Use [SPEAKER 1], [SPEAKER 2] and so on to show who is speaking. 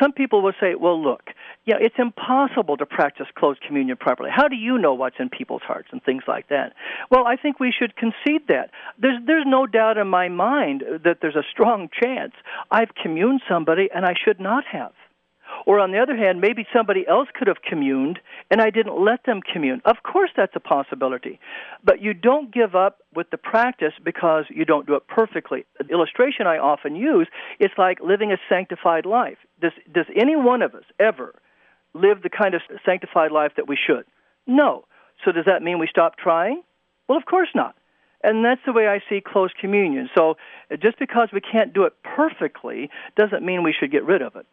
[SPEAKER 1] some people will say, well, look, it's impossible to practice closed communion properly. How do you know what's in people's hearts and things like that? Well, I think we should concede that. There's no doubt in my mind that there's a strong chance I've communed somebody and I should not have. Or on the other hand, maybe somebody else could have communed and I didn't let them commune. Of course that's a possibility. But you don't give up with the practice because you don't do it perfectly. The illustration I often use is like living a sanctified life. Does any one of us ever live the kind of sanctified life that we should? No. So does that mean we stop trying? Well, of course not. And that's the way I see closed communion. So just because we can't do it perfectly doesn't mean we should get rid of it.